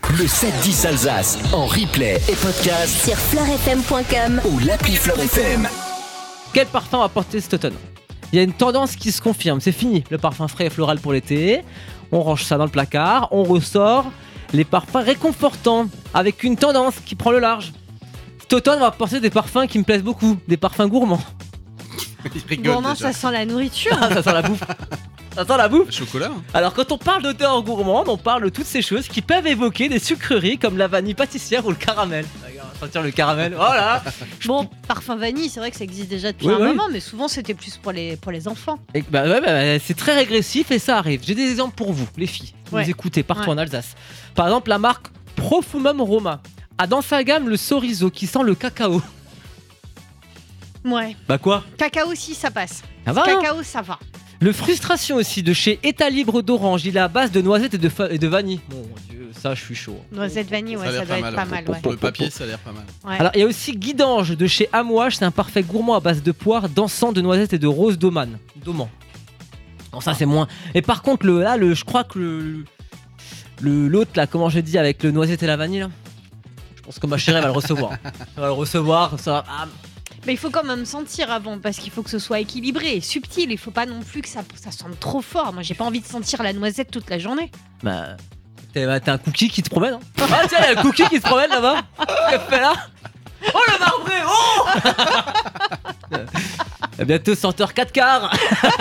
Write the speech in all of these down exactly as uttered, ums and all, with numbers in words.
Le sept dix Alsace en replay et podcast sur fleur f m point com ou l'appli Fleur F M. Quel parfum va porter cet automne ? Il y a une tendance qui se confirme, c'est fini le parfum frais et floral pour l'été. On range ça dans le placard, on ressort les parfums réconfortants avec une tendance qui prend le large. Cet automne, on va porter des parfums qui me plaisent beaucoup, des parfums gourmands. Il rigole Gourmand, déjà. ça sent la nourriture. Ah, ça sent la bouffe. Ça sent la bouffe. Chocolat. Alors quand on parle d'odeur gourmande, on parle de toutes ces choses qui peuvent évoquer des sucreries comme la vanille pâtissière ou le caramel. Regarde, sentir le caramel, voilà. Bon, parfum vanille, c'est vrai que ça existe déjà depuis Oui, un oui. moment, mais souvent c'était plus pour les, pour les enfants. Et bah ouais, bah, c'est très régressif et ça arrive. J'ai des exemples pour vous, les filles. Vous Ouais. nous écoutez partout Ouais. en Alsace. Par exemple, la marque Profumum Roma a dans sa gamme le Sorizo qui sent le cacao. Ouais. Bah quoi ? Cacao, si ça passe. Ça va, hein ? Cacao, ça va. Le Frustration aussi de chez État Libre d'Orange. Il est à base de noisettes et de, fa- et de vanille. Mon Dieu, ça je suis chaud. Noisette vanille, ouais, Ça a ça, l'air doit pas être mal, pas ouais. mal, ouais. Pour le papier, ça a l'air pas mal. Ouais. Alors il y a aussi Guidange de chez Amouage. C'est un parfait gourmand à base de poire, d'encens, de noisettes et de rose d'Oman. D'Oman. Non, ça c'est moins. Et par contre, le, là, le, je crois que le, le, l'autre là, comment je dis, avec le noisette et la vanille là, je pense que ma chérie elle va le recevoir. Elle va le recevoir, ça va. Ah, Mais il faut quand même sentir avant, parce qu'il faut que ce soit équilibré et subtil. Il faut pas non plus que ça, ça sente trop fort. Moi, j'ai pas envie de sentir la noisette toute la journée. bah, t'as, t'as un cookie qui te promène. Hein. Ah tiens, il y a un cookie qui se promène là-bas. Qu'est-ce qu'il fait là ? Oh le marbré, oh Et bientôt senteur quatre quarts.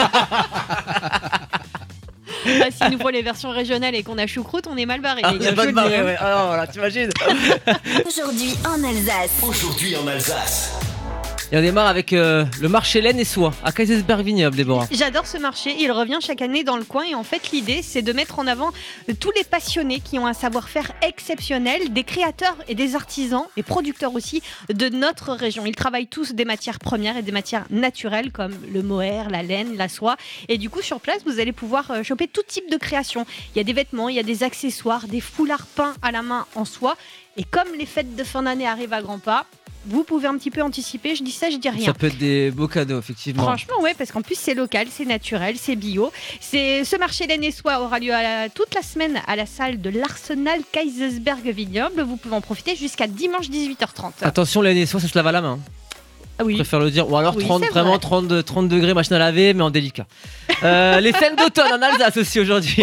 Ah, s'il nous faut les versions régionales et qu'on a choucroute, on est mal barré. Ah, les c'est gars, pas je de le dis, marée, hein. ouais. Ah non, voilà, t'imagines. Aujourd'hui en Alsace. Aujourd'hui en Alsace. Et on démarre avec euh, le marché laine et soie à Kaisersberg Vignoble, Déborah. J'adore ce marché, il revient chaque année dans le coin et en fait l'idée c'est de mettre en avant tous les passionnés qui ont un savoir-faire exceptionnel, des créateurs et des artisans et producteurs aussi de notre région. Ils travaillent tous des matières premières et des matières naturelles comme le mohair, la laine, la soie et du coup sur place vous allez pouvoir euh, choper tout type de création. Il y a des vêtements, il y a des accessoires, des foulards peints à la main en soie et comme les fêtes de fin d'année arrivent à grands pas, vous pouvez un petit peu anticiper, je dis ça, je dis rien. Ça peut être des beaux cadeaux, effectivement. Franchement, ouais, parce qu'en plus c'est local, c'est naturel, c'est bio. C'est ce marché laine et soie aura lieu à la- toute la semaine à la salle de l'Arsenal Kaisersberg Vignoble. Vous pouvez en profiter jusqu'à dimanche dix-huit heures trente. Attention, laine et soie, ça se lave à la main. Ah Je oui. préfère le dire. Ou alors Oui, trente, c'est vraiment vrai. trente, trente degrés, machine à laver, mais en délicat. Euh, les scènes d'automne en Alsace aussi aujourd'hui.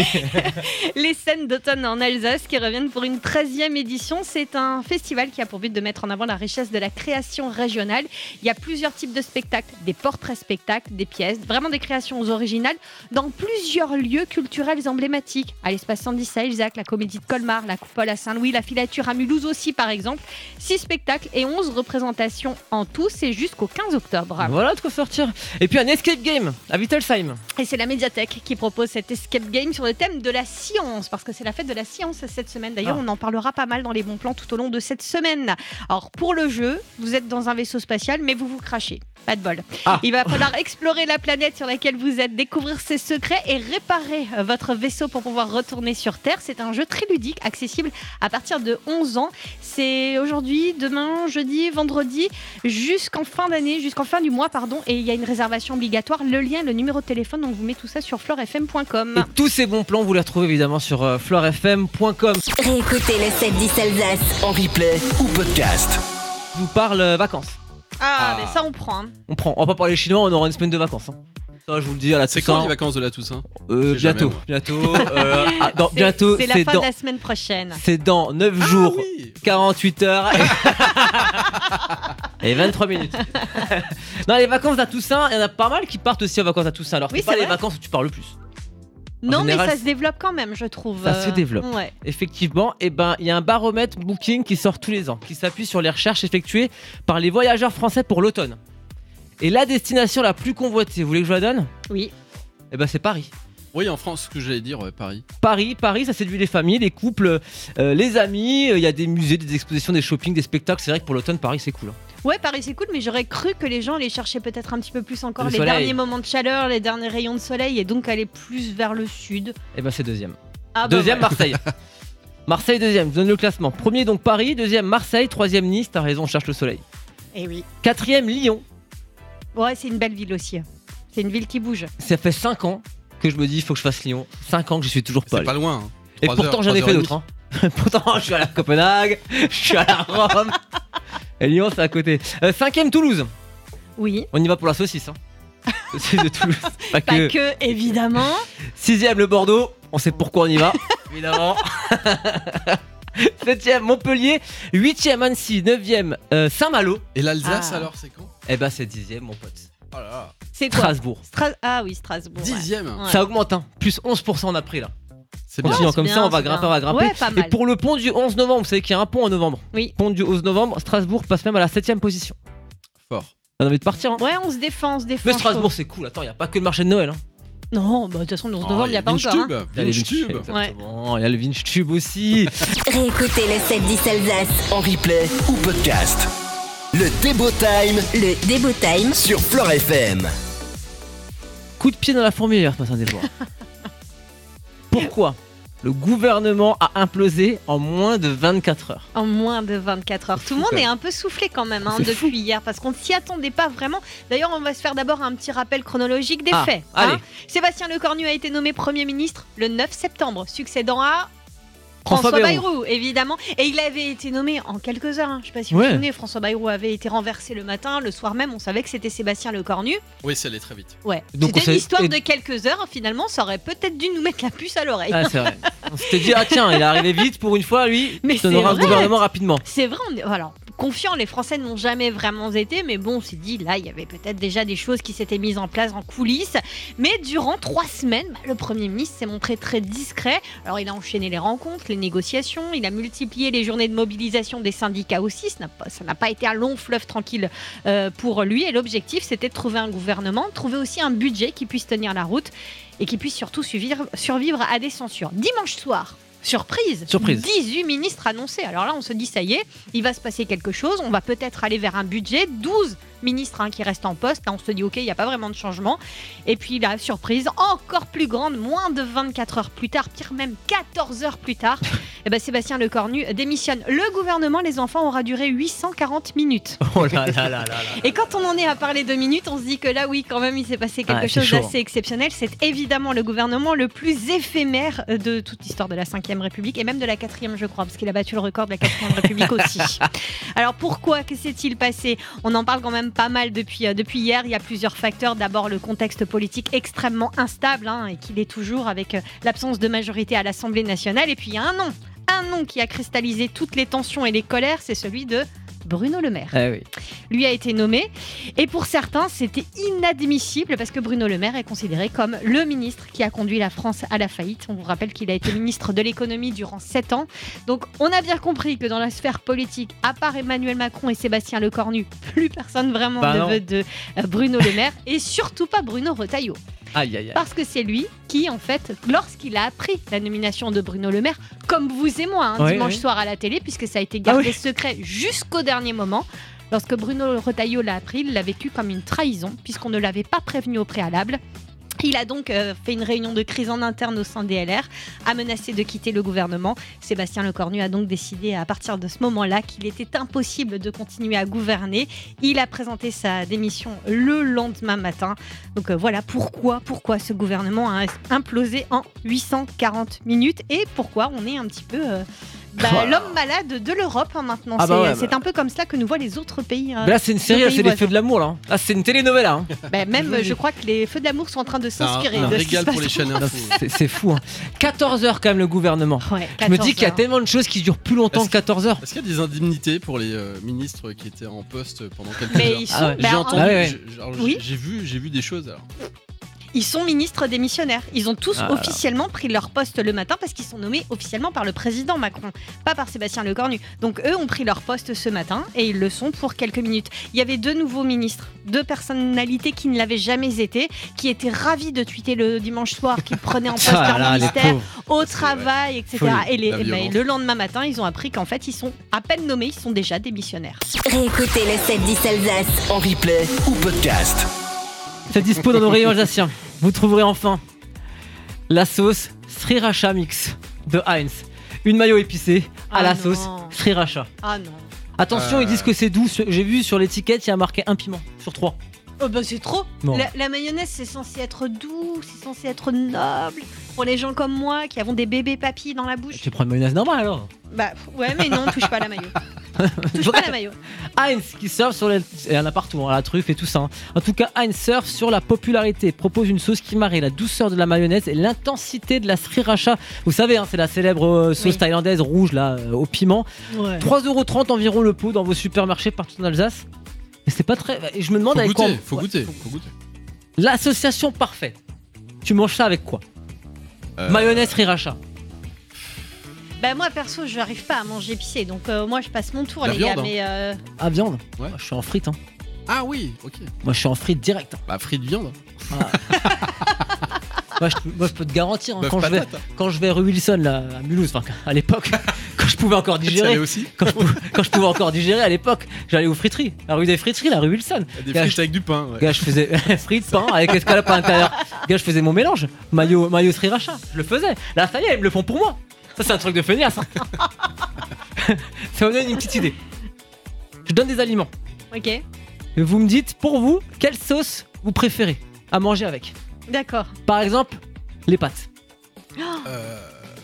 Les scènes d'automne en Alsace qui reviennent pour une treizième édition. C'est un festival qui a pour but de mettre en avant la richesse de la création régionale. Il y a plusieurs types de spectacles, des portraits spectacles, des pièces, vraiment des créations originales dans plusieurs lieux culturels emblématiques. À l'espace Sandy à Ilzac, la comédie de Colmar, la coupole à Saint-Louis, la filature à Mulhouse aussi par exemple. Six spectacles et onze représentations en tout. C'est jusqu'au quinze octobre. Voilà de quoi sortir. Et puis un escape game à Wittelsheim. Et c'est la médiathèque qui propose cet escape game sur le thème de la science, parce que c'est la fête de la science cette semaine. D'ailleurs, Ah. on en parlera pas mal dans les bons plans tout au long de cette semaine. Alors, pour le jeu, vous êtes dans un vaisseau spatial, mais vous vous crachez. Pas de bol. Ah. Il va falloir explorer la planète sur laquelle vous êtes, découvrir ses secrets et réparer euh, votre vaisseau pour pouvoir retourner sur Terre. C'est un jeu très ludique, accessible à partir de onze ans. C'est aujourd'hui, demain, jeudi, vendredi, jusqu'en fin d'année, jusqu'en fin du mois, pardon. Et il y a une réservation obligatoire. Le lien, le numéro de téléphone, on vous met tout ça sur fleur f m point com. Et tous ces bons plans, vous les retrouvez évidemment sur euh, fleur f m point com. Réécoutez le sept dix Alsace. En replay ou podcast. Je vous parle euh, vacances. Ah, Ah. mais ça, on prend. hein. On prend. On va pas parler chinois, on aura une semaine de vacances. hein. Ça, je vous le dis à la C'est Toussaint. quand les vacances de la Toussaint Euh, Je sais bientôt, jamais, bientôt, euh, ah, dans- C'est- bientôt, C'est la c'est fin dans, de la semaine prochaine. c'est dans neuf jours, Ah oui. quarante-huit heures et, et vingt-trois minutes. Non, les vacances à Toussaint, il y en a pas mal qui partent aussi en vacances à Toussaint. Alors, Oui, c'est pas c'est les vrai. vacances où tu parles le plus. En Non, général, mais ça se développe quand même, je trouve. Ça se Euh, développe. Ouais. Effectivement, eh ben, il y a un baromètre Booking qui sort tous les ans, qui s'appuie sur les recherches effectuées par les voyageurs français pour l'automne. Et la destination la plus convoitée, vous voulez que je la donne ? Oui. Eh ben, c'est Paris. Oui, en France, ce que j'allais dire, ouais, Paris. Paris, Paris, ça séduit les familles, les couples, euh, les amis. Il y a des musées, des expositions, des shoppings, des spectacles. C'est vrai que pour l'automne, Paris, c'est cool. hein. Ouais, Paris c'est cool, mais j'aurais cru que les gens allaient chercher peut-être un petit peu plus encore Le les soleil. derniers moments de chaleur, les derniers rayons de soleil, et donc aller plus vers le sud. Eh ben, c'est deuxième. Ah bah Deuxième, voilà. Marseille. Marseille, deuxième. Je vous donne le classement. Premier, donc Paris. Deuxième, Marseille. Troisième, Nice. T'as raison, on cherche le soleil. Eh oui. Quatrième, Lyon. Ouais, c'est une belle ville aussi. C'est une ville qui bouge. Ça fait cinq ans que je me dis, il faut que je fasse Lyon. cinq ans que je suis toujours pas C'est allé. pas loin. hein. Et Trois pourtant, heures, j'en ai trois fait heures et d'autres. hein. Pourtant, je suis à la Copenhague, je suis à la Rome. Et Lyon, c'est à côté. Euh, cinquième, Toulouse. Oui. On y va pour la saucisse. Hein. Saucisse de Toulouse. Pas, Pas que. que, évidemment. Sixième, le Bordeaux. On sait pourquoi on y va. Évidemment. Septième, Montpellier. Huitième, Annecy. Neuvième, euh, Saint-Malo. Et l'Alsace Ah. alors, c'est quand? Eh ben, c'est dixième, mon pote. Oh là là. C'est quoi? Strasbourg. Stra- Ah oui, Strasbourg. ouais. Dixième. Ouais. Ça augmente, hein. Plus onze pour cent on a pris là. C'est bien. Continuons c'est comme bien, ça, on va c'est grimper, bien. on va grimper. Ouais, pas Et mal. pour le pont du onze novembre, vous savez qu'il y a un pont en novembre. Oui. Pont du onze novembre, Strasbourg passe même à la septième position. Fort. On a envie de partir, hein. Ouais, on se défend, on se défend. Mais je Strasbourg, trouve. c'est cool. Attends, il n'y a pas que le marché de Noël. Hein. Non, bah de toute façon, le onze Oh, novembre, il n'y a pas encore. hein. Vinchtube. Il y a les Vinchtube. Vinchtube, exactement. Il y a le Vinchtube aussi. Réécoutez le sept dix Alsace. En replay ou podcast. Le Débo Time Le Débo Time. sur Fleure F M. Coup de pied dans la fourmilière, ce matin des voix. Pourquoi le gouvernement a implosé en moins de vingt-quatre heures? En moins de vingt-quatre heures. C'est Tout fou, le monde quand est même. un peu soufflé quand même hein, C'est depuis fou. hier parce qu'on ne s'y attendait pas vraiment. D'ailleurs, on va se faire d'abord un petit rappel chronologique des Ah, faits. allez. Sébastien Lecornu a été nommé Premier ministre le neuf septembre, succédant à François François Bayrou. Bayrou, évidemment. Et il avait été nommé en quelques heures. hein. Je ne sais pas si vous Ouais. vous souvenez, François Bayrou avait été renversé le matin. Le soir même, on savait que c'était Sébastien Lecornu. Oui, ça allait très vite. Ouais. Donc, on C'était une s'est- histoire et- de quelques heures. Finalement, ça aurait peut-être dû nous mettre la puce à l'oreille. Ah, c'est vrai. On s'était dit, ah tiens, il est arrivé vite pour une fois, lui. Mais Il c'est donnera un vrai. gouvernement rapidement. C'est vrai, on est, voilà, confiants, les Français n'ont jamais vraiment été, mais bon, on s'est dit, là, il y avait peut-être déjà des choses qui s'étaient mises en place en coulisses. Mais durant trois semaines, bah, le Premier ministre s'est montré très discret. Alors, il a enchaîné les rencontres, les négociations, il a multiplié les journées de mobilisation des syndicats aussi. Ça n'a pas, ça n'a pas été un long fleuve tranquille euh, pour lui. Et l'objectif, c'était de trouver un gouvernement, de trouver aussi un budget qui puisse tenir la route et qui puisse surtout survivre, survivre à des censures. Dimanche soir, surprise, Surprise. dix-huit ministres annoncés. Alors là, on se dit, ça y est, il va se passer quelque chose. On va peut-être aller vers un budget. douze ministres hein, qui restent en poste. Là, on se dit, OK, il n'y a pas vraiment de changement. Et puis, la surprise encore plus grande, moins de vingt-quatre heures plus tard, pire même quatorze heures plus tard, eh ben, Sébastien Lecornu démissionne. Le gouvernement, les enfants, aura duré huit cent quarante minutes. Oh là là là là là. Et quand on en est à parler de minutes, on se dit que là, oui, quand même, il s'est passé quelque Ah, c'est chose chaud. d'assez exceptionnel. C'est évidemment le gouvernement le plus éphémère de toute l'histoire de la cinquième République et même de la quatrième, je crois, parce qu'il a battu le record de la quatrième République aussi. Alors pourquoi? Que s'est-il passé? On en parle quand même pas mal depuis, euh, depuis hier. Il y a plusieurs facteurs. D'abord, le contexte politique extrêmement instable hein, et qu'il est toujours avec euh, l'absence de majorité à l'Assemblée nationale. Et puis, il y a un nom. Un nom qui a cristallisé toutes les tensions et les colères, c'est celui de Bruno Le Maire. Ah oui. Lui a été nommé et pour certains c'était inadmissible parce que Bruno Le Maire est considéré comme le ministre qui a conduit la France à la faillite. On vous rappelle qu'il a été ministre de l'économie durant sept ans. Donc on a bien compris que dans la sphère politique, à part Emmanuel Macron et Sébastien Lecornu, plus personne vraiment Bah ne non. veut de euh, Bruno Le Maire et surtout pas Bruno Retailleau. Aïe aïe aïe. Parce que c'est lui qui, en fait, lorsqu'il a appris la nomination de Bruno Le Maire, comme vous et moi, hein, Oui, dimanche oui. soir à la télé, puisque ça a été gardé Ah oui. secret jusqu'au dernier moment, lorsque Bruno Retailleau l'a appris, il l'a vécu comme une trahison, puisqu'on ne l'avait pas prévenu au préalable. Il a donc euh, fait une réunion de crise en interne au sein des L R, a menacé de quitter le gouvernement. Sébastien Lecornu a donc décidé à partir de ce moment-là qu'il était impossible de continuer à gouverner. Il a présenté sa démission le lendemain matin. Donc euh, voilà pourquoi, pourquoi ce gouvernement a implosé en huit cent quarante minutes et pourquoi on est un petit peu euh, bah, Voilà. l'homme malade de l'Europe hein, maintenant. Ah bah c'est ouais, c'est bah. un peu comme cela que nous voient les autres pays. hein. Mais là, c'est une série, Nos là, pays c'est les voisins. feux de l'amour là. Là, c'est une télénovela. Hein. Bah, même, Oui. je crois que les feux d'amour sont en train de C'est un, s'inspirer un de ce qui se régal passe pour les en chaînes Non, info. c'est- C'est fou. Hein. quatorze heures quand même le gouvernement. Ouais, Je me dis quatorze qu'il y a heures. tellement de choses qui durent plus longtemps Est-ce que quatorze heures. Est-ce qu'il y a des indemnités pour les euh, ministres qui étaient en poste pendant quelques Mais heures? ils sont, Ah ouais. bah, J'ai en- entendu, Ah ouais, ouais. j'ai- alors, Oui. j'ai vu, j'ai vu des choses. Alors. ils sont ministres démissionnaires. Ils ont tous Ah là là. officiellement pris leur poste le matin parce qu'ils sont nommés officiellement par le président Macron, pas par Sébastien Lecornu. Donc eux ont pris leur poste ce matin et ils le sont pour quelques minutes. Il y avait deux nouveaux ministres, deux personnalités qui ne l'avaient jamais été, qui étaient ravis de tweeter le dimanche soir qu'ils prenaient en poste Ah leur là, les ministère pauvres. au travail, et cetera. Folie. Et, les- La et ben, violence. le lendemain matin, ils ont appris qu'en fait, ils sont à peine nommés, ils sont déjà démissionnaires. Réécoutez le sept dix Alsace. En replay ou podcast. C'est dispo dans nos rayons alsaciens. Vous trouverez enfin la sauce Sriracha Mix de Heinz. Une mayo épicée à Ah la non. sauce Sriracha. Ah non. Attention, Euh. ils disent que c'est doux. J'ai vu sur l'étiquette, il y a marqué un piment sur trois. Oh bah c'est trop. Non. La, la mayonnaise c'est censé être doux, c'est censé être noble. Pour les gens comme moi qui avons des bébés papilles dans la bouche. Tu prends une mayonnaise normale alors. Bah ouais mais non, touche pas à la mayo. Touche pas à la mayo. Heinz qui surfe sur les... Il y en a partout, hein, la truffe et tout ça. hein. En tout cas, Heinz surfe sur la popularité. Propose une sauce qui marie la douceur de la mayonnaise et l'intensité de la sriracha. Vous savez, hein, c'est la célèbre euh, sauce Oui. thaïlandaise rouge là, euh, au piment. Ouais. trois euros trente environ le pot dans vos supermarchés partout en Alsace. Mais c'est pas très... Et je me demande Faut avec goûter, quoi... faut Ouais. goûter, faut goûter. L'association parfaite. Tu manges ça avec quoi Euh, Mayonnaise sriracha. Bah moi perso je n'arrive pas à manger épicé donc euh, moi je passe mon tour La les viande, gars hein. mais euh, Ah, viande. Ouais. Moi, je suis en frites. Hein. Ah oui, ok. Moi, je suis en frites direct. hein. Bah, frites viande. Moi, je, moi, je peux te garantir, hein, Bœuf quand, je vais, patate. quand je vais rue Wilson, là, à Mulhouse, enfin, à l'époque, quand je pouvais encore Tu y allais digérer, aussi quand je, pouvais, quand je pouvais encore digérer à l'époque, j'allais aux friteries, la rue des friteries, la rue Wilson. Des Gars, frites je- avec du pain. Ouais. Gars, je faisais frites, pain, avec escalope à l'intérieur. Gars, je faisais mon mélange, maillot, maillot sriracha, je le faisais. Là, ça y est, ils me le font pour moi. Ça, c'est un truc de feignasse. hein. Ça me donne une petite idée. Je donne des aliments. ok. Et vous me dites, pour vous, quelle sauce vous préférez à manger avec? D'accord. Par exemple, les pâtes. Euh...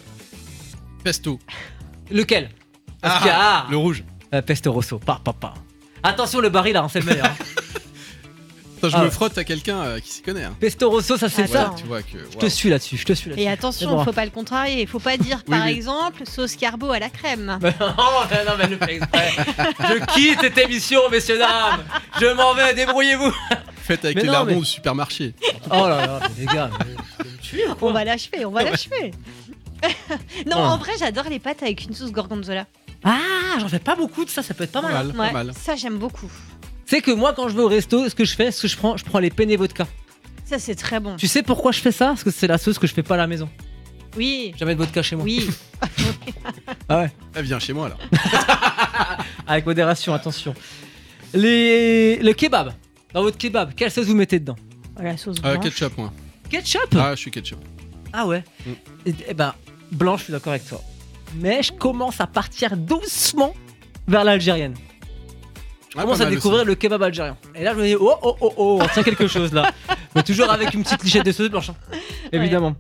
Pesto. Lequel? Parce Ah, qu'il y a- ah, Le rouge. euh, Pesto Rosso, pas, pas, pas. Attention, le baril là, hein, c'est le meilleur. hein. Attends, je Ah me ouais. frotte à quelqu'un euh, qui s'y connaît. Hein. Pesto Rosso, ça c'est Attends. ça. Là, tu vois que. Je te suis là-dessus, je te suis là-dessus. Et attention, C'est bon. faut pas le contrarier. Faut pas dire Oui, par oui. exemple sauce carbo à la crème. Mais non, mais non, mais le fait exprès. Je quitte cette émission, messieurs, dames. Je m'en vais, débrouillez-vous. Faites avec Mais les non, lardons mais- au supermarché. Oh là là, mais les gars, mais vous me tuez, ou quoi On va l'achever, on va l'achever. non, Ouais. en vrai, j'adore les pâtes avec une sauce gorgonzola. Ah, j'en fais pas beaucoup de ça, ça peut être pas mal. hein. Pas Ouais, mal. ça j'aime beaucoup. C'est que moi, quand je vais au resto, ce que je fais, ce que je prends, je prends les penne vodka. Ça c'est très bon. Tu sais pourquoi je fais ça? Parce que c'est la sauce que je fais pas à la maison. Oui, Jamais de vodka chez moi. oui. Ah ouais. Eh, viens chez moi là. Avec modération, attention. Les... Le kebab. Dans votre kebab, quelle sauce vous mettez dedans? La sauce Euh, blanche. ketchup, moi. Ketchup? Ah, je suis ketchup. Ah ouais. Mm. Eh eh ben, blanche, je suis d'accord avec toi. Mais je commence à partir doucement vers l'algérienne. Je Ah, commence pas à mal découvrir aussi. le kebab algérien. Et là, je me dis, oh, oh, oh, oh, on tient quelque chose là. Mais toujours avec une petite lichette de sauce blanche. hein. Évidemment.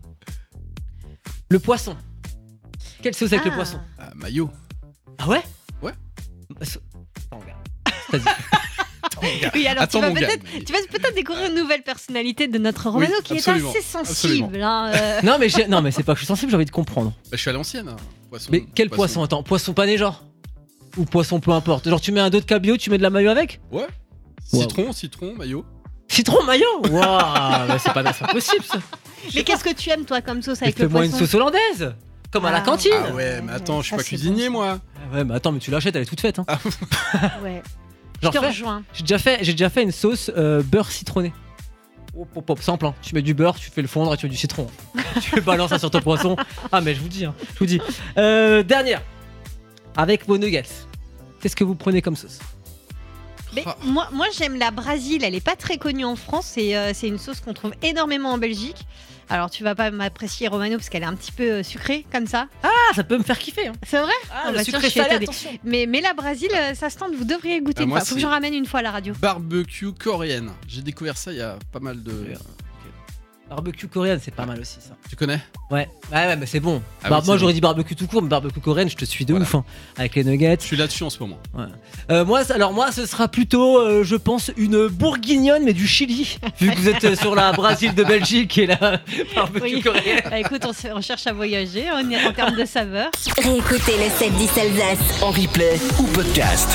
Le poisson. Quelle sauce avec le Ah. poisson? Ah, maillot. Ah ouais? Ouais. Bah, so- Attends, regarde. C'est-à-dire- Oui, alors Attends, tu vas mon gars. peut-être tu vas peut-être découvrir une nouvelle personnalité de notre Romano qui absolument, est assez sensible. hein, euh. Non, mais j'ai- non, mais c'est pas que je suis sensible, j'ai envie de comprendre. Bah, je suis à l'ancienne. hein. Poisson. Mais quel poisson? Attends, poisson pané genre? Ou poisson peu importe. Genre tu mets un dos de cabillaud, tu mets de la mayo avec? Ouais. Wow. Citron, citron, maillot. Citron mayo? Waouh, mais c'est pas, c'est pas possible ça. Mais qu'est-ce que tu aimes toi comme sauce Mais avec le fais-moi une poisson? sauce hollandaise, comme à la Ah. cantine. Ah ouais, mais attends, je suis Ça, pas c'est cuisinier bon, moi. Ah ouais, mais attends, mais tu l'achètes, elle est toute faite. Hein. Ouais. Je Genre, te fais- rejoins. j'ai déjà fait, j'ai déjà fait une sauce euh, beurre citronné. Hop, hop, hop, simple. Hein. Tu mets du beurre, tu fais le fondre et tu mets du citron. Tu balances ça sur ton poisson. Ah mais je vous dis, hein, je vous dis. Euh, dernière, avec vos nuggets. Qu'est-ce que vous prenez comme sauce? Mais Ah. moi, moi j'aime la Brasile, elle est pas très connue en France et euh, c'est une sauce qu'on trouve énormément en Belgique. Alors tu vas pas m'apprécier Romano parce qu'elle est un petit peu euh, sucrée comme ça. Ah, ça peut me faire kiffer. Hein. C'est vrai? Ah, Ah, le bah, sucré tiens, je suis salé, étonnée. attention. mais, mais la Brasile, euh, ça se tente, vous devriez goûter Ah, une moi, fois. Faut que c'est- j'en ramène une fois à la radio. Barbecue coréenne. J'ai découvert ça il y a pas mal de. Ouais. Barbecue coréenne, c'est pas mal aussi ça. Tu connais? Ouais, ouais, ouais, mais c'est bon. Ah Bah, oui, moi c'est j'aurais bon. dit barbecue tout court, mais barbecue coréenne, je te suis de Voilà. ouf. Hein, avec les nuggets. Je suis là-dessus en ce moment. Euh, moi, ça- alors moi, ce sera plutôt, euh, je pense, une bourguignonne, mais du Chili. Vu que vous êtes euh, sur la Brasile de Belgique et la barbecue Oui. coréenne. Bah, écoute, on, se- on cherche à voyager on est en termes de saveur. Réécoutez le sept dix Alsace En replay ou podcast.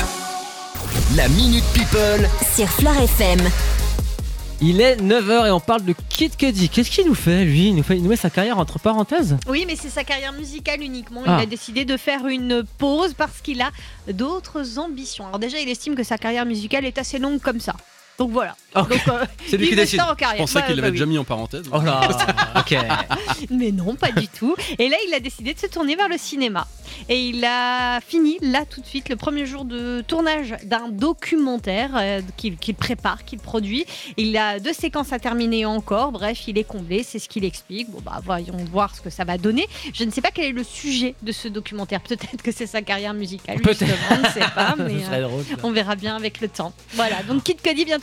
La Minute People. sur Flore F M. Il est neuf heures et on parle de Kid Cudi. Qu'est-ce qu'il nous fait, lui? Il nous, fait, il nous met sa carrière entre parenthèses. Oui, mais c'est sa carrière musicale uniquement. Ah. Il a décidé de faire une pause parce qu'il a d'autres ambitions. Alors déjà, il estime que sa carrière musicale est assez longue comme ça. Donc voilà. Ok. Donc, euh, C'est lui il qui met décide. ça en Je carrière. pensais Bah, qu'il bah l'avait oui. déjà mis en parenthèse. Oh là, ok. Mais non, pas du tout. Et là, il a décidé de se tourner vers le cinéma. Et il a fini, là, tout de suite, le premier jour de tournage d'un documentaire euh, qu'il qu'il prépare, qu'il produit. Il a deux séquences à terminer encore. Bref, il est comblé, c'est ce qu'il explique. Bon, bah, voyons voir ce que ça va donner. Je ne sais pas quel est le sujet de ce documentaire. Peut-être que c'est sa carrière musicale. Peut-être. Justement, on ne sait pas, mais Ce serait euh, drôle, ça. on verra bien avec le temps. Voilà, donc Kid Cudi bientôt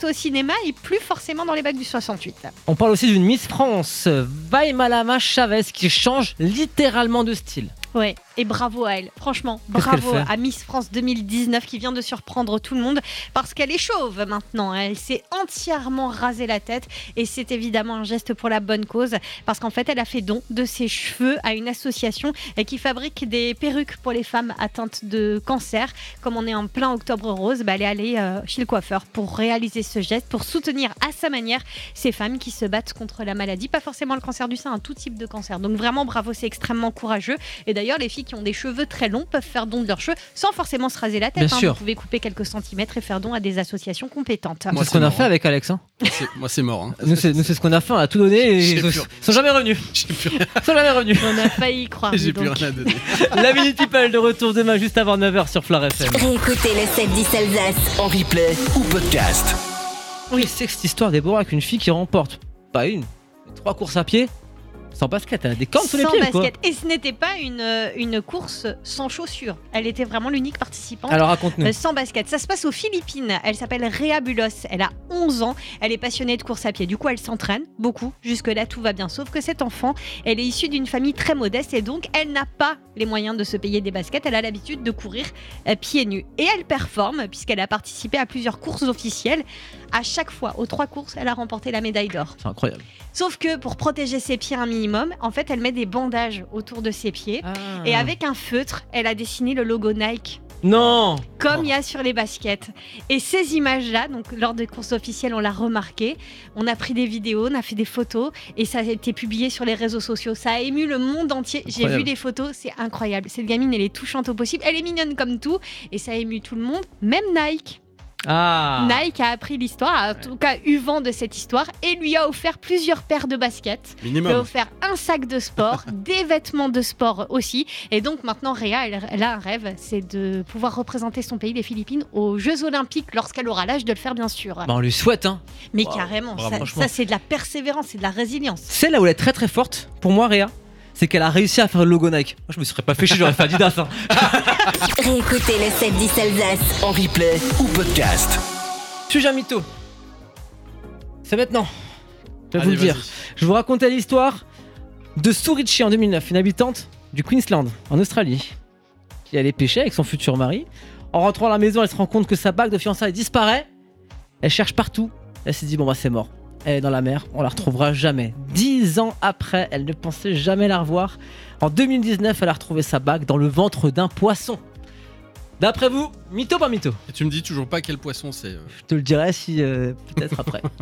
au cinéma et plus forcément dans les bacs du soixante-huit. On parle aussi d'une Miss France, Vaimalama Chavez, qui change littéralement de style. Ouais, et bravo à elle. Franchement, Qu'est-ce qu'elle bravo fait à Miss France deux mille dix-neuf qui vient de surprendre tout le monde parce qu'elle est chauve maintenant. Elle s'est entièrement rasé la tête et c'est évidemment un geste pour la bonne cause parce qu'en fait, elle a fait don de ses cheveux à une association qui fabrique des perruques pour les femmes atteintes de cancer. Comme on est en plein octobre rose, bah, elle est allée euh, chez le coiffeur pour réaliser ce geste, pour soutenir à sa manière ces femmes qui se battent contre la maladie. Pas forcément le cancer du sein, un tout type de cancer. Donc vraiment, bravo, c'est extrêmement courageux. Et d'ailleurs, D'ailleurs, les filles qui ont des cheveux très longs peuvent faire don de leurs cheveux sans forcément se raser la tête. Hein. Vous pouvez couper quelques centimètres et faire don à des associations compétentes. Moi, c'est ce qu'on a fait avec Alex. Hein. C'est, moi, c'est mort. Hein. Nous, c'est, nous, c'est ce qu'on a fait. On a tout donné et ils ne sont jamais revenus. J'ai plus rien. Ils sont jamais revenus. On a failli y croire. J'ai donc. plus rien à donner. La Minute People de retour demain juste avant neuf heures sur Fleur F M. Réécoutez le sept dix Alsace. En replay ou podcast. Oui, c'est que cette histoire, Déborah, avec une fille qui remporte pas une, mais trois courses à pied. Sans basket, elle a des cornes sous les Sans pieds ou basket. quoi? Et ce n'était pas une, une course sans chaussures. Elle était vraiment l'unique participante. Alors raconte-nous. Euh, sans basket. Ça se passe aux Philippines. Elle s'appelle Rhea Bulos. Elle a onze ans. Elle est passionnée de course à pied. Du coup, elle s'entraîne beaucoup. Jusque-là, tout va bien. Sauf que cette enfant, elle est issue d'une famille très modeste et donc elle n'a pas les moyens de se payer des baskets. Elle a l'habitude de courir euh, pieds nus. Et elle performe puisqu'elle a participé à plusieurs courses officielles. À chaque fois, aux trois courses, elle a remporté la médaille d'or. C'est incroyable. Sauf que pour protéger ses pieds un minimum, en fait, elle met des bandages autour de ses pieds. Ah. Et avec un feutre, elle a dessiné le logo Nike. Non. Comme il y a sur les baskets. Et ces images-là, donc lors des courses officielles, on l'a remarqué. On a pris des vidéos, on a fait des photos et ça a été publié sur les réseaux sociaux. Ça a ému le monde entier. J'ai vu les photos, c'est incroyable. Cette gamine, elle est touchante au possible. Elle est mignonne comme tout et ça a ému tout le monde, même Nike. Ah. Nike a appris l'histoire, a en tout cas eu vent de cette histoire et lui a offert plusieurs paires de baskets. Minimum. Lui a offert un sac de sport, des vêtements de sport aussi. Et donc maintenant, Rhea, elle, elle a un rêve, c'est de pouvoir représenter son pays, les Philippines, aux Jeux Olympiques lorsqu'elle aura l'âge de le faire, bien sûr. Bah on lui souhaite, hein. Mais Wow. carrément, Bravo, ça, ça c'est de la persévérance, c'est de la résilience. C'est là où elle est très très forte, pour moi, Rhea, c'est qu'elle a réussi à faire le logo Nike. Moi, je me serais pas fait chier, j'aurais fait Adidas. Hein. Réécoutez le sept dix Alsace. En replay ou podcast. Sujet mytho. C'est maintenant. Je vais Allez, vous le dire. vas-y. Je vais vous raconter l'histoire de Surichi en deux mille neuf, une habitante du Queensland, en Australie, qui allait pêcher avec son futur mari. En rentrant à la maison, elle se rend compte que sa bague de fiançailles disparaît. Elle cherche partout. Elle s'est dit, bon bah c'est mort. Elle est dans la mer, on la retrouvera jamais. Dix ans après, elle ne pensait jamais la revoir. En deux mille dix-neuf, elle a retrouvé sa bague dans le ventre d'un poisson. D'après vous, mytho ou pas mytho? Et tu me dis toujours pas quel poisson c'est. euh. Je te le dirai si euh, peut-être après. Moi,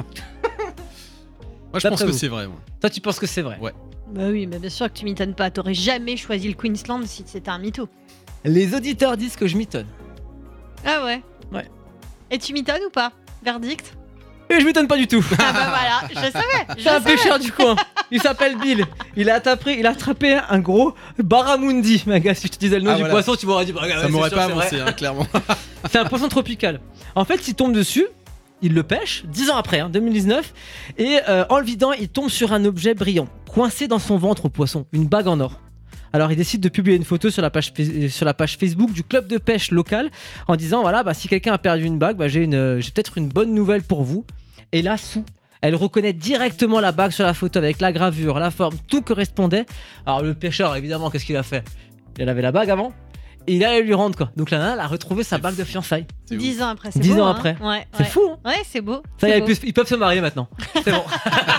je D'après pense que vous. c'est vrai. Moi. Toi, tu penses que c'est vrai? Ouais. Bah oui, mais bien sûr que tu m'étonnes pas. T'aurais jamais choisi le Queensland si c'était un mytho. Les auditeurs disent que je m'étonne. Ah ouais? Ouais. Et tu m'étonnes ou pas? Verdict? Et je m'étonne pas du tout. Ah bah voilà, je savais. Je C'est un savais. pêcheur du coin. Il s'appelle Bill. Il a attrapé, il a attrapé un gros barramundi. Ma gars, si je te disais le nom Ah, du voilà. poisson, tu m'aurais dit. Bah, regarde, Ça c'est m'aurait sûr, pas c'est vrai. avancé, hein, clairement. C'est un poisson tropical. En fait, il tombe dessus. Il le pêche, dix ans après, hein, deux mille dix-neuf, et euh, en le vidant, il tombe sur un objet brillant, coincé dans son ventre au poisson, une bague en or. Alors il décide de publier une photo sur la page, sur la page Facebook du club de pêche local en disant voilà, bah, si quelqu'un a perdu une bague, bah, j'ai, une, j'ai peut-être une bonne nouvelle pour vous. Et là, sous, elle reconnaît directement la bague sur la photo avec la gravure, la forme, tout correspondait. Alors le pêcheur, évidemment, qu'est-ce qu'il a fait? Il avait la bague avant. Et il allait lui rendre quoi. Donc la nana, elle a retrouvé sa bague de fiançailles. C'est ouf. Dix ans après, c'est Dix beau, ans hein. après. Ouais, C'est ouais. fou, hein. Ouais, c'est beau. Ça y est, c'est ils beau. peuvent- ils peuvent se marier maintenant. C'est bon.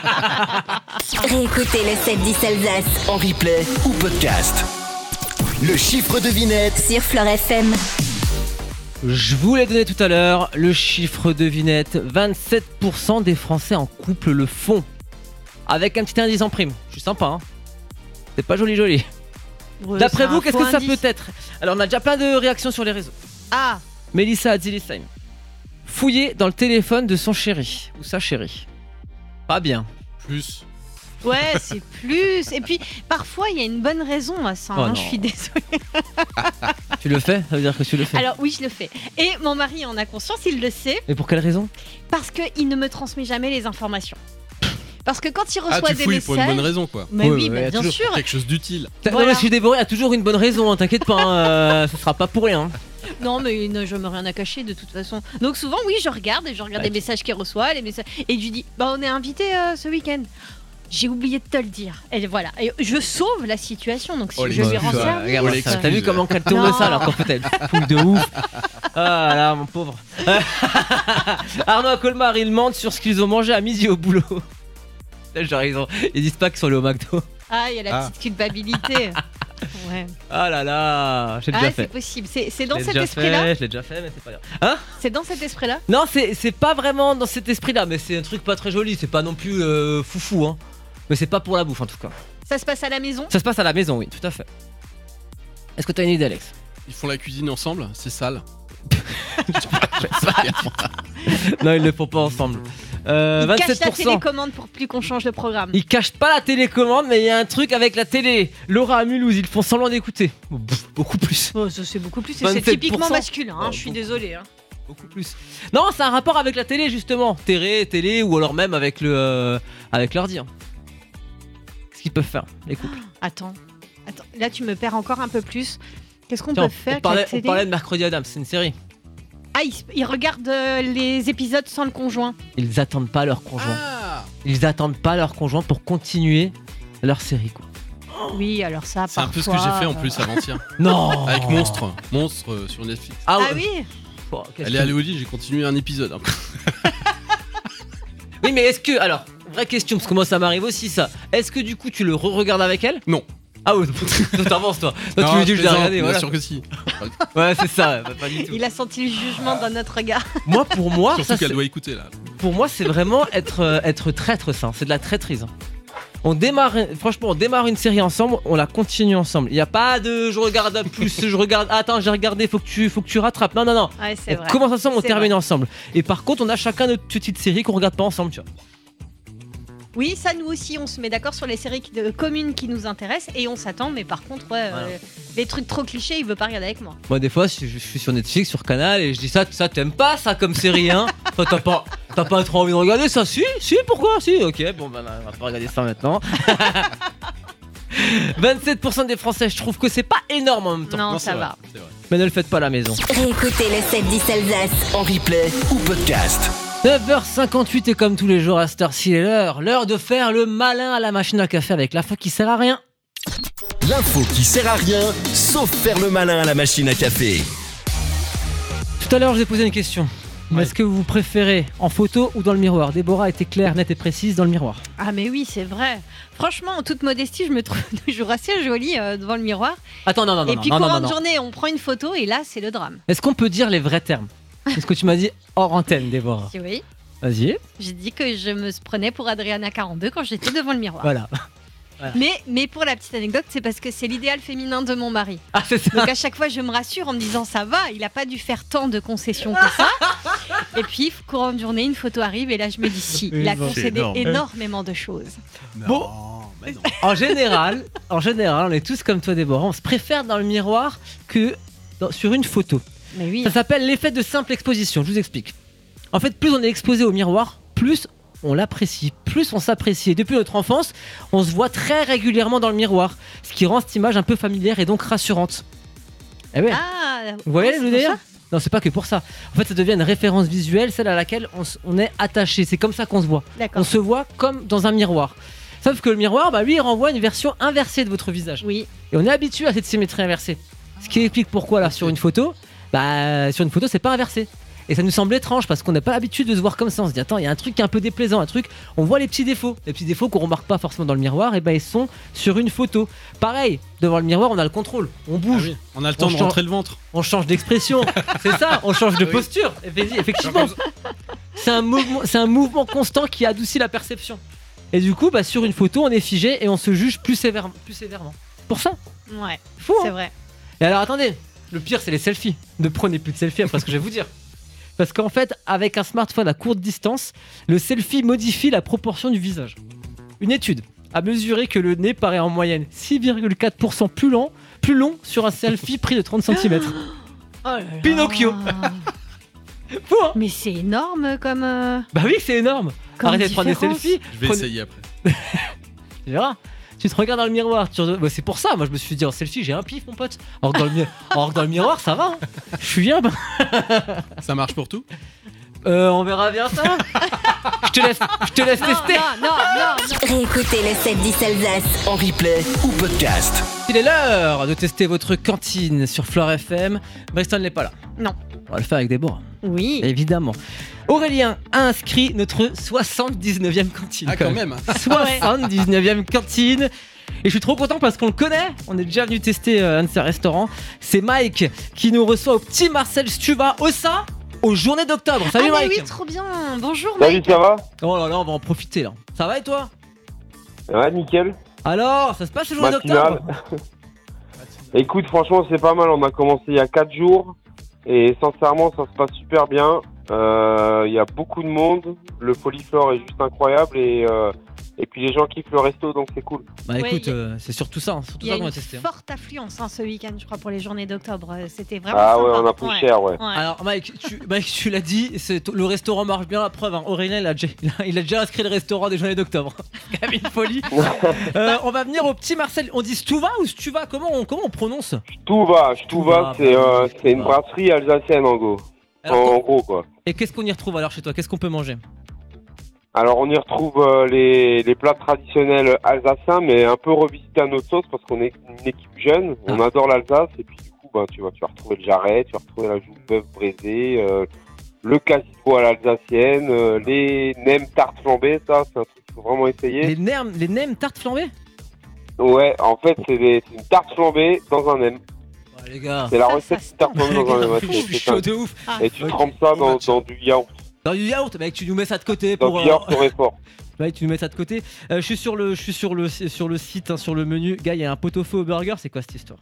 Réécoutez le sept dix Alsace. En replay ou podcast. Le chiffre devinette. Sur Fleur F M. Je vous l'ai donné tout à l'heure, le chiffre devinette, vingt-sept pour cent des Français en couple le font. Avec un petit indice en prime. Je suis sympa, hein. C'est pas joli joli. Ouais, D'après c'est vous, un qu'est-ce faux que ça indice. peut être? Alors on a déjà plein de réactions sur les réseaux. Ah, Mélissa Adzilisheim. Fouiller dans le téléphone de son chéri ou sa chérie. Pas bien. Plus. ouais, c'est plus. Et puis, parfois, il y a une bonne raison à ça. Oh hein, non. je suis désolée. Tu le fais? Ça veut dire que tu le fais. Alors, oui, je le fais. Et mon mari en a conscience, il le sait, Et pour quelle raison? parce qu'il ne me transmet jamais les informations. Parce que quand il reçoit Ah, tu des fouilles messages. pour une bonne raison, quoi. Mais Ouais, oui, ouais, bah, ouais, bien toujours sûr. Quelque chose d'utile. T'as- Voilà. Non, mais je suis dévoré, il y a toujours une bonne raison, hein, t'inquiète pas, hein, euh, ce sera pas pour rien. Non, mais non, je me rien à cacher de toute façon. Donc souvent, oui, je regarde et je regarde Ouais. les messages qu'il reçoit, les messages et je lui dis, bah on est invité euh, ce week-end. J'ai oublié de te le dire. Et voilà. Et je sauve la situation. Donc si Oh, les je lui excuses, rends ouais, service. Regarde les ça. T'as excuses. vu comment qu'elle tourne Non. ça alors qu'en fait elle fout de ouf. Ah là mon pauvre. Arnaud Colmar il mente sur ce qu'ils ont mangé à midi au boulot. Là genre ils, ont... ils disent pas qu'ils sont allés au McDo. Ah, il y a la Ah. petite culpabilité. Ouais. Ah là là, j'ai déjà Ah, c'est fait. possible. C'est c'est dans Je l'ai cet déjà esprit-là. fait, Je l'ai déjà fait mais c'est pas grave. Hein? C'est dans cet esprit-là. Non c'est c'est pas vraiment dans cet esprit là mais c'est un truc pas très joli, c'est pas non plus euh, foufou hein. Mais c'est pas pour la bouffe en tout cas. Ça se passe à la maison. Ça se passe à la maison oui tout à fait. Est-ce que t'as une idée Alex? Ils font la cuisine ensemble, c'est sale. Non ils le font pas ensemble. Euh, Il cache la vingt-sept pour cent. télécommande pour plus qu'on change de programme. Ils cachent pas la télécommande, mais il y a un truc avec la télé. Laura à Mulhouse, ils font semblant d'écouter. Pff, Beaucoup plus. Oh, ça c'est beaucoup plus. C'est vingt-sept pour cent. typiquement masculin. Hein, Oh, je suis beaucoup. désolée. Hein. Beaucoup plus. Non, c'est un rapport avec la télé justement. Télé, télé, ou alors même avec le, euh, avec l'ordi. hein. Ce qu'ils peuvent faire, les couples. Attends, attends. Là tu me perds encore un peu plus. Qu'est-ce qu'on Tiens, peut faire on, avec la parlait, on télé parlait de Mercredi Adams, c'est une série. Ah, ils, ils regardent euh, les épisodes sans le conjoint. Ils attendent pas leur conjoint. Ah, Ils attendent pas leur conjoint pour continuer leur série quoi. Oui, alors ça. c'est un peu ce que parfois, j'ai fait en euh, plus avant-hier. Non. Avec Monstre. Monstre euh, sur Netflix. Ah, Ah ouais. oui. Oh, qu'est-ce Elle est que- allée au lit, j'ai continué un épisode. Oui, mais est-ce que alors vraie question parce que moi ça m'arrive aussi ça. Est-ce que du coup tu le re-regardes avec elle? Non. Ah ouais, toi t'avances toi. Toi tu Non, me dis que je l'ai plaisante, regardé, bien voilà. sûr que si. Ouais, c'est ça, ouais, pas du tout. Il a senti le jugement dans notre regard. Moi pour moi, Surtout ça, qu'elle c'est- doit écouter là. pour moi c'est vraiment être euh, être traître ça, c'est de la traîtrise. On démarre franchement, on démarre une série ensemble, on la continue ensemble. Il y a pas de je regarde plus, je regarde attends, j'ai regardé, faut que tu faut que tu rattrapes. Non non non. Ouais, c'est On vrai. commence ensemble, on C'est termine vrai. ensemble. Et par contre, on a chacun notre petite série qu'on regarde pas ensemble, tu vois. Oui, ça nous aussi, on se met d'accord sur les séries qui- de- communes qui nous intéressent et on s'attend. Mais par contre, ouais, Voilà. euh, les trucs trop clichés, il veut pas regarder avec moi. Moi des fois, je, je suis sur Netflix, sur Canal et je dis ça, ça t'aimes pas ça comme série hein? Toi, t'as pas t'as pas trop envie de regarder ça? Si, si, pourquoi? Si, ok, bon ben on va pas regarder ça maintenant. vingt-sept pour cent des Français, je trouve que c'est pas énorme en même temps. Non, Non, ça c'est vrai, va. c'est vrai. Mais ne le faites pas à la maison. Réécoutez le sept dix Alsace. En replay ou podcast. neuf heures cinquante-huit et comme tous les jours à cette heure-ci, il est l'heure. L'heure de faire le malin à la machine à café avec l'info qui sert à rien. L'info qui sert à rien, sauf faire le malin à la machine à café. Tout à l'heure, je vous ai posé une question. Mais Ouais. Est-ce que vous préférez en photo ou dans le miroir? Déborah était claire, nette et précise dans le miroir. Ah mais oui, c'est vrai. Franchement, en toute modestie, je me trouve toujours assez jolie euh, devant le miroir. Attends, non, non, non. et non, puis non, non, courant non, de non. journée, on prend une photo et là, c'est le drame. Est-ce qu'on peut dire les vrais termes? C'est ce que tu m'as dit hors antenne, Déborah. Si oui, Vas-y. j'ai dit que je me prenais pour Adriana quarante-deux quand j'étais devant le miroir. Voilà. Mais, mais pour la petite anecdote, c'est parce que c'est l'idéal féminin de mon mari. Ah, c'est ça. Donc à chaque fois, je me rassure en me disant ça va, il a pas dû faire tant de concessions que ça. Et puis, courant de journée, une photo arrive et là, je me dis si, il a C'est concédé énorme. énormément de choses. Bon. Non, bah non. En général, en général, on est tous comme toi, Déborah. On se préfère dans le miroir que dans- sur une photo. Mais oui. Ça s'appelle l'effet de simple exposition. Je vous explique. En fait, plus on est exposé au miroir, plus on l'apprécie, plus on s'apprécie. Et depuis notre enfance, on se voit très régulièrement dans le miroir, ce qui rend cette image un peu familière et donc rassurante. Eh ouais. Ah, Vous voyez ouais, le c'est délire? pour ça. Non, c'est pas que pour ça. En fait, ça devient une référence visuelle, celle à laquelle on, s- on est attaché. C'est comme ça qu'on se voit. On D'accord. se voit comme dans un miroir. Sauf que le miroir, bah, lui, il renvoie une version inversée de votre visage. Oui. Et on est habitué à cette symétrie inversée. Ce qui explique pourquoi, là, sur une photo, bah, sur une photo, c'est pas inversé. Et ça nous semble étrange parce qu'on n'a pas l'habitude de se voir comme ça. On se dit, attends, il y a un truc qui est un peu déplaisant, un truc. On voit les petits défauts. Les petits défauts qu'on remarque pas forcément dans le miroir, et ben ils sont sur une photo. Pareil, devant le miroir, on a le contrôle. On Ah bouge, oui, on a le temps On de change- rentrer le ventre. on change d'expression. C'est ça, on change de Oui. posture. Effe- Effectivement. C'est un mouvement, c'est un mouvement constant qui adoucit la perception. Et du coup, bah, sur une photo, on est figé et on se juge plus, sévère- plus sévèrement. C'est pour ça. Ouais, Fou, c'est hein. vrai. Et alors attendez, le pire c'est les selfies. Ne prenez plus de selfies après ce que je vais vous dire. Parce qu'en fait, avec un smartphone à courte distance, le selfie modifie la proportion du visage. Une étude a mesuré que le nez paraît en moyenne six virgule quatre pour cent plus long, plus long sur un selfie pris de trente centimètres. Oh là là. Pinocchio. Fou, hein? Mais c'est énorme comme. euh, Bah oui, c'est énorme. comme Arrêtez de prendre des différence. selfies. Je vais Prenez- essayer après. Tu verras. Tu te regardes dans le miroir. Tu... Bah, c'est pour ça, moi je me suis dit en selfie, j'ai un pif, mon pote. Alors que dans le, mi... Alors que dans le miroir, ça va. Hein. Je suis bien. Ça marche pour tout. Euh, on verra bien ça. Je te laisse, je te laisse Non, tester. non, non, non, non. Réécoutez le sept dix Alsace. En replay ou podcast. Il est l'heure de tester votre cantine sur Flore F M. Bristol n'est pas là. Non. On va le faire avec Déborah. Oui. Évidemment. Aurélien a inscrit notre soixante-dix-neuvième cantine. Ah, quand même. soixante-dix-neuvième cantine. Et je suis trop content parce qu'on le connaît. On est déjà venu tester euh, un de ses restaurants. C'est Mike qui nous reçoit au petit Marcel Stuva au sein aux journées d'octobre. Salut ah, mais Mike. oui, trop bien. Bonjour Salut, Mike. ça va? Oh là là, on va en profiter là. Ça va et toi? Ouais, nickel. Alors, ça se passe les journées Matinale. d'octobre? Écoute, franchement, c'est pas mal. On a commencé il y a quatre jours. Et sincèrement, ça se passe super bien. Il euh, y a beaucoup de monde. Le Polyflore est juste incroyable. Et, euh, et puis les gens kiffent le resto, donc c'est cool. Bah Ouais, écoute, y a- euh, c'est surtout ça. hein, surtout Il y a ça qu'on une va tester. hein. forte affluence hein, ce week-end, je crois, pour les journées d'octobre. Euh, C'était vraiment Ah sympa. ouais, on a pris cher, ouais. Ouais. Alors Mike, tu, Mike, tu l'as dit, c'est, le restaurant marche bien, la preuve. Hein. Aurélien, il a, déjà, il, a, il a déjà inscrit le restaurant des journées d'octobre. C'est quand même une folie. Euh, on va venir au petit Marcel. On dit Stuva ou Stuva? Comment on, comment on prononce? Tout va, tout Stuva, va. C'est euh, c'est une Stuva. brasserie alsacienne, en gros. Alors, En com- gros, quoi. Et qu'est-ce qu'on y retrouve alors chez toi? Qu'est-ce qu'on peut manger? Alors, on y retrouve euh, les, les plats traditionnels alsaciens, mais un peu revisités à notre sauce parce qu'on est une équipe jeune. On Ah. adore l'Alsace. Et puis, du coup, bah, tu, vas, tu vas retrouver le jarret, tu vas retrouver la joue de bœuf braisée, euh, le cassito à l'alsacienne, euh, les nems tartes flambées. Ça, c'est un truc qu'il faut vraiment essayer. Les nems, les nems tartes flambées? Ouais, en fait, c'est des- c'est une tarte flambée dans un nem. Ouais, les gars. C'est la Ça, recette ça se d'une tarte flambée dans un nem. Ouais, Je c'est- suis c'est chaud ça. de ouf. Ah, Et tu Ok. trempes ça dans, dans du yaourt. Dans du yaourt, mec, tu nous mets ça de côté Dans pour. du yaourt au réfort. Mec, tu nous mets ça de côté. Euh, je suis sur le, je suis sur le, sur le site, hein, sur le menu. Gars, il y a un pot-au-feu au burger. C'est quoi cette histoire?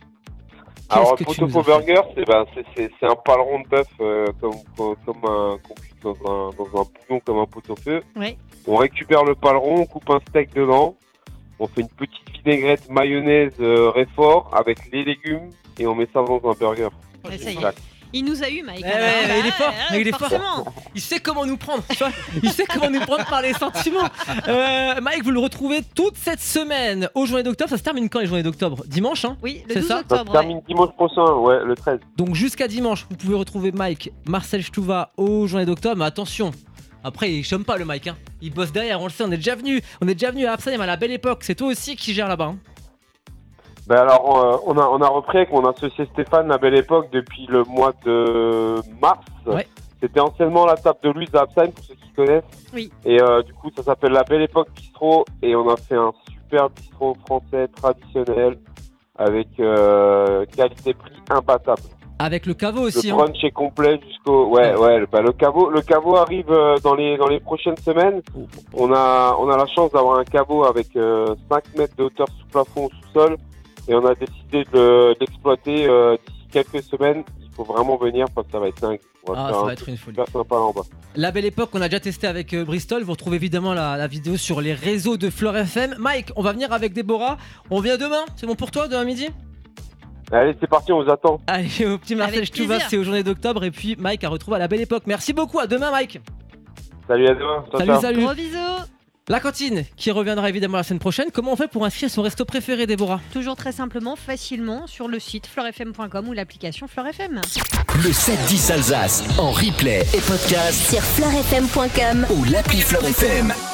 Alors, Qu'est-ce le que tu nous pot-au-feu as fait burger, c'est ben, c'est- c'est- c'est un paleron de bœuf euh, comme, comme, comme un, qu'on cuit dans un, dans un bouillon comme un pot-au-feu. Ouais. On récupère le paleron, on coupe un steak dedans. On fait une petite vinaigrette mayonnaise euh, réfort avec les légumes et on met ça dans un burger. Ouais, ça y est. Exact. Il nous a eu, Mike. Ouais, alors. ouais, Bah, il est fort, ouais, il est fort. forcément. Il sait comment nous prendre, tu vois. Il sait comment nous prendre par les sentiments. Euh, Mike, vous le retrouvez toute cette semaine aux journées d'octobre. Ça se termine quand les journées d'octobre? Dimanche, hein. Oui, le C'est douze ça Ça octobre. se ouais. termine dimanche prochain, ouais, le treize. Donc jusqu'à dimanche, vous pouvez retrouver Mike, Marcel Stuva aux journées d'octobre. Mais attention, après il chôme pas le Mike, hein. Il bosse derrière, on le sait, on est déjà venu. On est déjà venu à Absalem à la belle époque. C'est toi aussi qui gère là-bas. hein. Ben alors, euh, on, a, on a repris avec mon associé Stéphane la belle époque depuis le mois de mars. Ouais. C'était anciennement la table de Louise à Absheim, pour ceux qui connaissent. Oui. Et euh, du coup, ça s'appelle la belle époque bistrot. Et on a fait un super bistrot français traditionnel avec euh, qualité-prix imbattable. Avec le caveau aussi. Le hein. brunch est complet jusqu'au... Ouais, ouais, le- bah, le caveau, le caveau arrive euh, dans les, dans les prochaines semaines. Oh. On a, on a la chance d'avoir un caveau avec euh, cinq mètres de hauteur sous plafond, au sous-sol. Et on a décidé de le- d'exploiter euh, d'ici quelques semaines. Il faut vraiment venir parce que ça va être dingue. On va Ah, faire ça un va truc être une folie. super sympa là en bas. La belle époque qu'on a déjà testé avec euh, Bristol. Vous retrouvez évidemment la, la vidéo sur les réseaux de Flore F M. Mike, on va venir avec Déborah. On vient demain. C'est bon pour toi, demain midi? Allez, c'est parti, on vous attend. Allez, au petit Marcel Avec Stuva, plaisir. c'est aux journées d'octobre. Et puis Mike a retrouvé à la belle époque. Merci beaucoup. À demain, Mike. Salut, à demain. Ciao, Salut, ciao. salut. Gros bisous. La cantine qui reviendra évidemment la semaine prochaine. Comment on fait pour inscrire son resto préféré, Déborah? Toujours très simplement, facilement, sur le site florefm point com ou l'application Flore F M. Le sept dix Alsace en replay et podcast Sur florefm point com. ou l'appli Flore F M.